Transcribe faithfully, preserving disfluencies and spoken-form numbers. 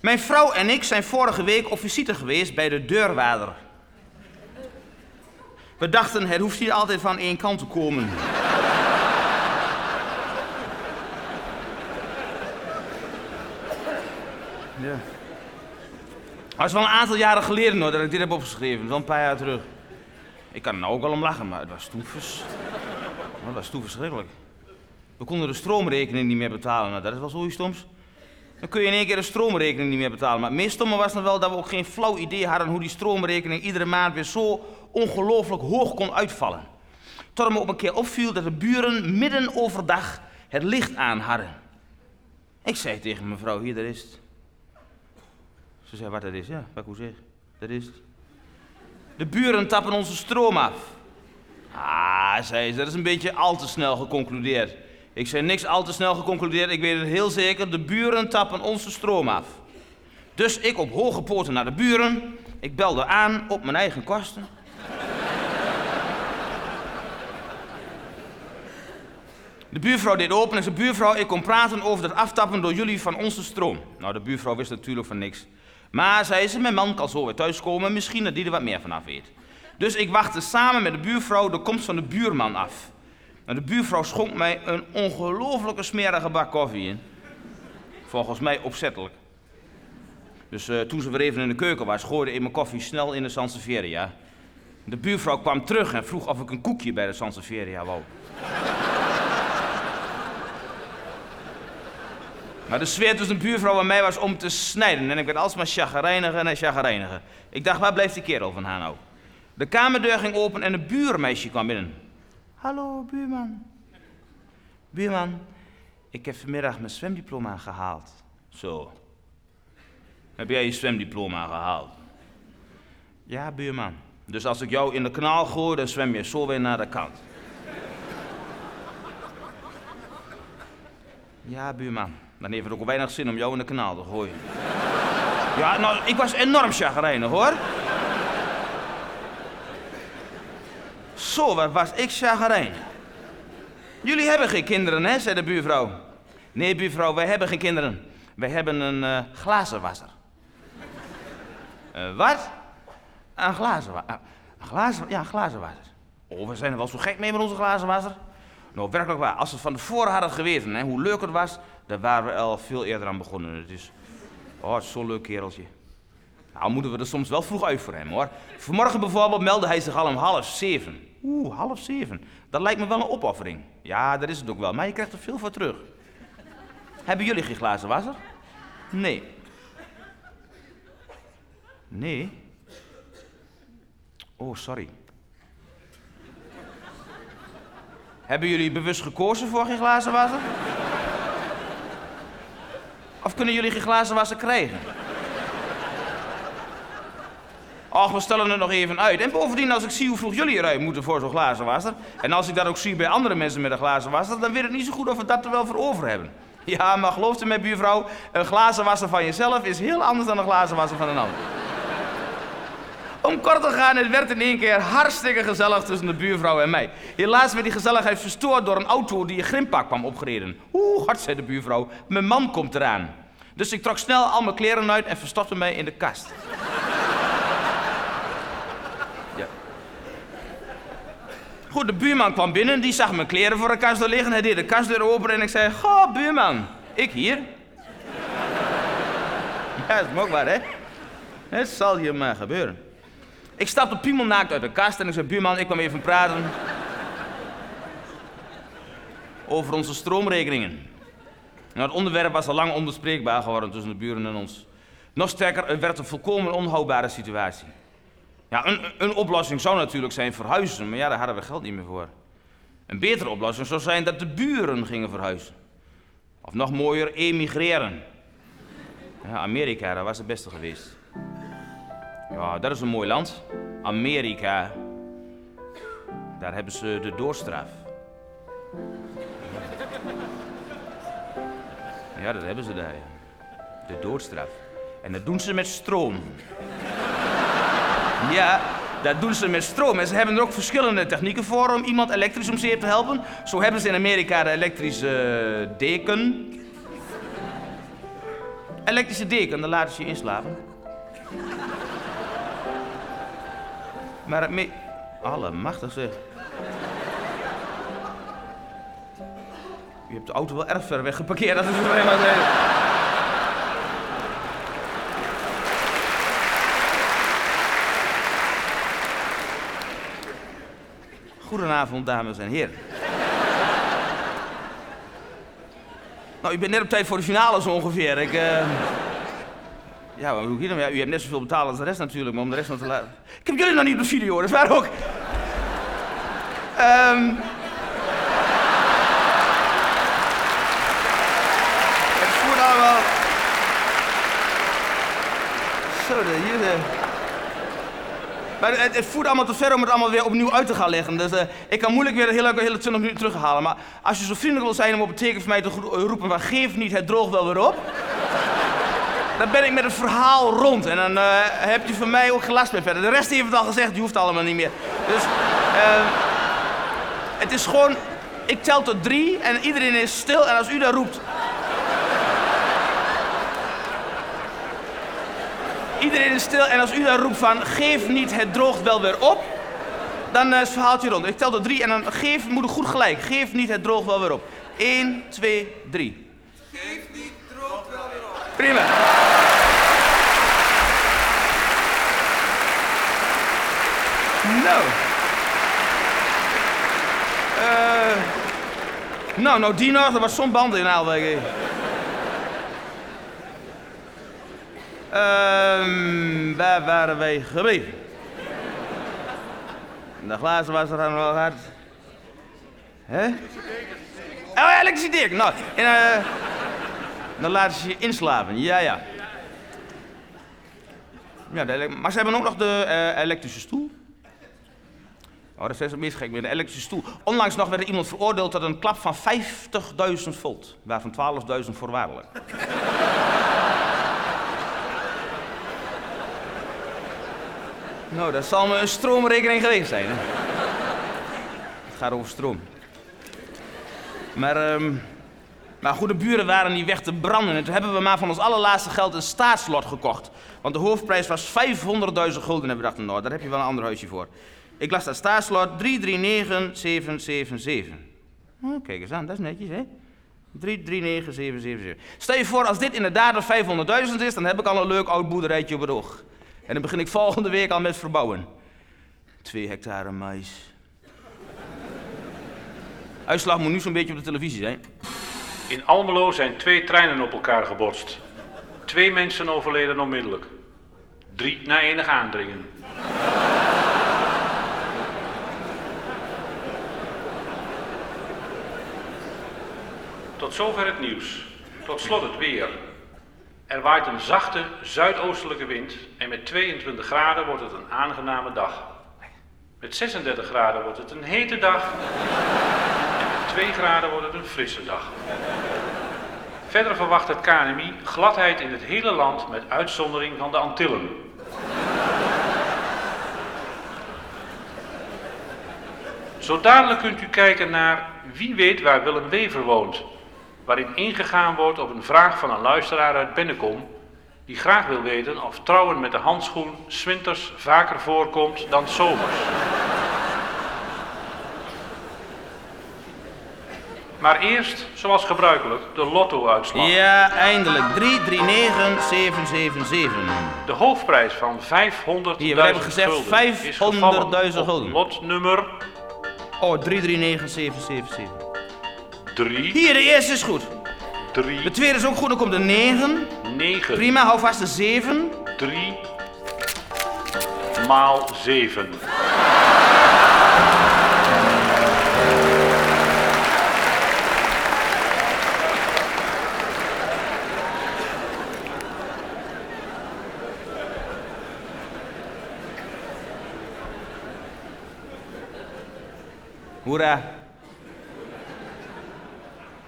Mijn vrouw en ik zijn vorige week op visite geweest bij de deurwaarder. We dachten, het hoeft niet altijd van één kant te komen. Ja. Het is wel een aantal jaren geleden hoor, dat ik dit heb opgeschreven. Wel een paar jaar terug. Ik kan er nou ook wel om lachen, maar het was toen, vers... het was toen verschrikkelijk. We konden de stroomrekening niet meer betalen. Nou, dat is wel zoiets stoms. Dan kun je in één keer de stroomrekening niet meer betalen. Maar het meest stomme was nog wel dat we ook geen flauw idee hadden hoe die stroomrekening iedere maand weer zo ongelooflijk hoog kon uitvallen. Tot het me op een keer opviel dat de buren midden overdag het licht aan hadden. Ik zei tegen mijn vrouw, hier, dat is het. Ze zei, wat dat is? Ja, wat ik hoe zeg. Dat is het. De buren tappen onze stroom af. Ah, zei ze, dat is een beetje al te snel geconcludeerd. Ik zei, niks al te snel geconcludeerd, ik weet het heel zeker. De buren tappen onze stroom af. Dus ik op hoge poten naar de buren. Ik belde aan op mijn eigen kosten. De buurvrouw deed open en zei, buurvrouw, ik kom praten over het aftappen door jullie van onze stroom. Nou, de buurvrouw wist natuurlijk van niks. Maar, zei ze, mijn man kan zo weer thuiskomen, misschien dat die er wat meer vanaf weet. Dus ik wachtte samen met de buurvrouw de komst van de buurman af. Nou, de buurvrouw schonk mij een ongelooflijke smerige bak koffie in. Volgens mij opzettelijk. Dus uh, toen ze weer even in de keuken was, gooide ik mijn koffie snel in de Sansevieria. De buurvrouw kwam terug en vroeg of ik een koekje bij de Sansevieria wou. Maar de sfeer tussen de buurvrouw en mij was om te snijden en ik werd alsmaar chagrijniger en chagrijniger. Ik dacht, waar blijft die kerel van haar nou? De kamerdeur ging open en een buurmeisje kwam binnen. Hallo, buurman. Buurman, ik heb vanmiddag mijn zwemdiploma gehaald. Zo. Heb jij je zwemdiploma gehaald? Ja, buurman. Dus als ik jou in de kanaal gooi, dan zwem je zo weer naar de kant. Ja, buurman. Dan heeft het ook weinig zin om jou in de kanaal te gooien. Ja, nou, ik was enorm chagrijnig, hoor. Zo, wat was ik chagrijnig. Jullie hebben geen kinderen, hè, zei de buurvrouw. Nee, buurvrouw, wij hebben geen kinderen. Wij hebben een uh, glazenwasser. Uh, wat? Een glazenwasser. Uh, een glazen, ja, een glazenwasser. Oh, we zijn er wel zo gek mee met onze glazenwasser. Nou, werkelijk waar. Als we van tevoren hadden geweten, hè, hoe leuk het was, daar waren we al veel eerder aan begonnen. Het is, oh, het is zo'n leuk kereltje. Nou, moeten we er soms wel vroeg uit voor hem, hoor. Vanmorgen bijvoorbeeld meldde hij zich al om half zeven. Oeh, half zeven. Dat lijkt me wel een opoffering. Ja, dat is het ook wel, maar je krijgt er veel voor terug. Hebben jullie geen glazen wasser? Nee. Nee? Oh, sorry. Hebben jullie bewust gekozen voor geen glazen wasser? Of kunnen jullie geen glazen wasser krijgen? Och, we stellen het nog even uit. En bovendien, als ik zie hoe vroeg jullie eruit moeten voor zo'n glazen wasser, en als ik dat ook zie bij andere mensen met een glazen wasser, dan weet ik niet zo goed of we dat er wel voor over hebben. Ja, maar geloof u mij, buurvrouw, een glazen wasser van jezelf is heel anders dan een glazen wasser van een ander. Om kort te gaan, het werd in één keer hartstikke gezellig tussen de buurvrouw en mij. Helaas werd die gezelligheid verstoord door een auto die een grimpak kwam opgereden. Oeh, hard, zei de buurvrouw, mijn man komt eraan. Dus ik trok snel al mijn kleren uit en verstopte mij in de kast. Ja. Goed, de buurman kwam binnen, die zag mijn kleren voor de kast liggen. Hij deed de kastdeur open en ik zei, goh, buurman, ik hier. Ja, dat is ook waar, hè? Het zal je maar gebeuren. Ik stapte piemelnaakt uit de kast en ik zei, buurman, ik kwam even praten over onze stroomrekeningen. Nou, het onderwerp was al lang onbespreekbaar geworden tussen de buren en ons. Nog sterker, het werd een volkomen onhoudbare situatie. Ja, een, een oplossing zou natuurlijk zijn verhuizen, maar ja, daar hadden we geld niet meer voor. Een betere oplossing zou zijn dat de buren gingen verhuizen. Of nog mooier, emigreren. Ja, Amerika, dat was het beste geweest. Ja, dat is een mooi land. Amerika. Daar hebben ze de doodstraf. Ja, dat hebben ze daar, ja. De doodstraf. En dat doen ze met stroom. Ja, dat doen ze met stroom. En ze hebben er ook verschillende technieken voor om iemand elektrisch om zeep te helpen. Zo hebben ze in Amerika de elektrische deken. elektrische deken, dan laten ze je inslapen. Maar het me... Allemachtig zeg. Je hebt de auto wel erg ver weg geparkeerd, dat is het alleen maar zeggen. Goedenavond, dames en heren. Nou, u bent net op tijd voor de finale zo ongeveer. Ik, uh... Ja, maar hoe dan? Ja, u hebt net zoveel betaald als de rest natuurlijk, maar om de rest nog te laten... Ik heb jullie nog niet op de video, dat is waar ook. Um... Het voert allemaal... Zo, de, hier de... Maar het, het voert allemaal te ver om het allemaal weer opnieuw uit te gaan leggen. Dus uh, ik kan moeilijk weer hele, hele twintig minuten terughalen. Maar als je zo vriendelijk wil zijn om op het teken voor mij te roepen van geef niet, het droogt wel weer op. Dan ben ik met het verhaal rond en dan uh, heb je van mij ook geen last meer verder. De rest heeft het al gezegd, die hoeft allemaal niet meer. Dus uh, het is gewoon, ik tel tot drie en iedereen is stil en als u daar roept... Iedereen is stil en als u daar roept van geef niet, het droogt wel weer op, dan uh, is het verhaaltje rond. Ik tel tot drie en dan geef, moet ik goed gelijk. Geef niet, het droogt wel weer op. Eén, twee, drie. Geef niet, droogt wel weer op. Prima. Nou. Uh, nou, nou die nog, er was zo'n band in Aalweg. Um, waar waren wij gebleven? De glazen was er dan wel hard. Hè? Oh ja, elektrische deken. Nou, en, uh, dan laten ze je inslapen. Ja, ja. Ja, de, maar ze hebben ook nog de uh, elektrische stoel. Oh, dat is het meest gek weer, de elektrische stoel. Onlangs nog werd er iemand veroordeeld tot een klap van vijftigduizend volt, waarvan twaalfduizend voorwaardelijk. Nou, dat zal me een stroomrekening geweest zijn. Hè? Het gaat over stroom. Maar, um, maar goed, de buren waren niet weg te branden. En toen hebben we maar van ons allerlaatste geld een staatslot gekocht. Want de hoofdprijs was vijfhonderdduizend gulden. En we dachten, nou, daar heb je wel een ander huisje voor. Ik las dat staatslot drie drie negen zeven zeven zeven. Oh, kijk eens aan, dat is netjes, hè? drie drie negen zeven zeven zeven. Stel je voor, als dit inderdaad vijfhonderdduizend is, dan heb ik al een leuk oud boerderijtje op het oog. En dan begin ik volgende week al met verbouwen. Twee hectare mais. Uitslag moet nu zo'n beetje op de televisie zijn. In Almelo zijn twee treinen op elkaar gebotst. Twee mensen overleden onmiddellijk. Drie na enig aandringen. Tot zover het nieuws. Tot slot het weer. Er waait een zachte zuidoostelijke wind en met tweeëntwintig graden wordt het een aangename dag. Met zesendertig graden wordt het een hete dag en met twee graden wordt het een frisse dag. Verder verwacht het K N M I gladheid in het hele land met uitzondering van de Antillen. Zo dadelijk kunt u kijken naar Wie weet waar Willem Wever woont, waarin ingegaan wordt op een vraag van een luisteraar uit Bennekom, die graag wil weten of trouwen met de handschoen 's winters vaker voorkomt dan 's zomers. Maar eerst, zoals gebruikelijk, de lotto-uitslag. Ja, eindelijk. drie drie negen zeven zeven zeven. De hoofdprijs van vijfhonderdduizend Hier, we hebben gezegd gulden vijfhonderdduizend gulden. Lotnummer Oh, drie drie negen zeven zeven zeven. drie. Hier, de eerste is goed. drie. De tweede is ook goed, dan komt de negen. negen. Prima, hou vast de zeven. drie. Maal zeven. Hoera.